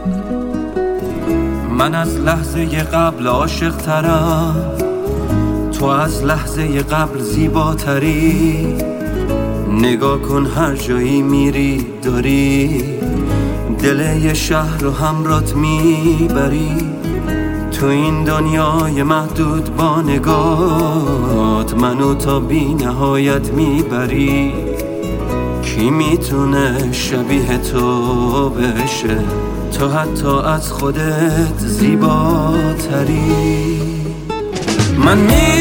من از لحظه قبل عاشق ترم، تو از لحظه قبل زیباتری. نگاه کن هر جایی میری داری دل یه شهر رو همرات میبری. تو این دنیای محدود با نگاهت منو تا بی نهایت میبری. کی میتونه شبیه تو بشه؟ تو حتی از خودت زیباتری. من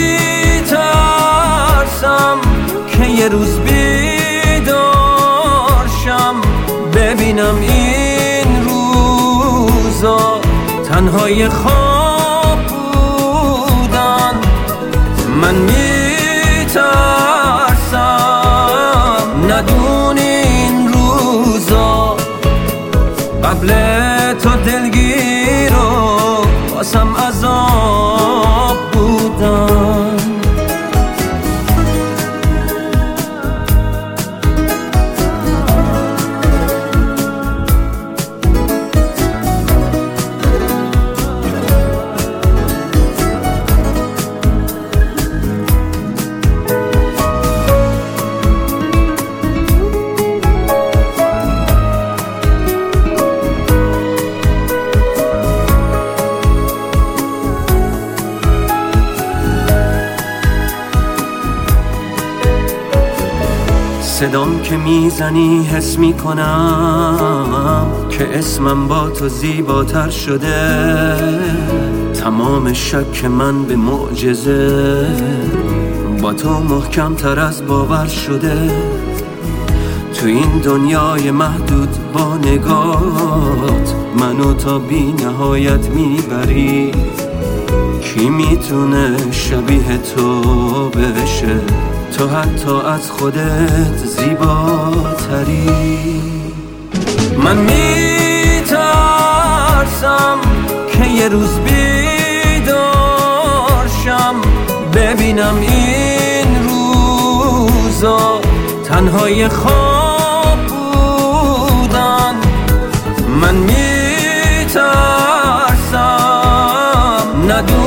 میترسم که یه روز بیدار شم ببینم این روزا تنهای خواب بودن. من میترسم ندونی این روزا قبل تو دلگیر و واسم عذاب بودن. صدام که میزنی حس میکنم که اسمم با تو زیباتر شده. تمام شک من به معجزه با تو محکم تر از باور شده. تو این دنیای محدود با نگاهت منو تا بی نهایت میبری. کی میتونه شبیه تو بشه؟ تو حتی از خودت زیباتری. من میترسم که یه روز بیدار شم ببینم این روزا تنهای خواب بودن. من میترسم ندونم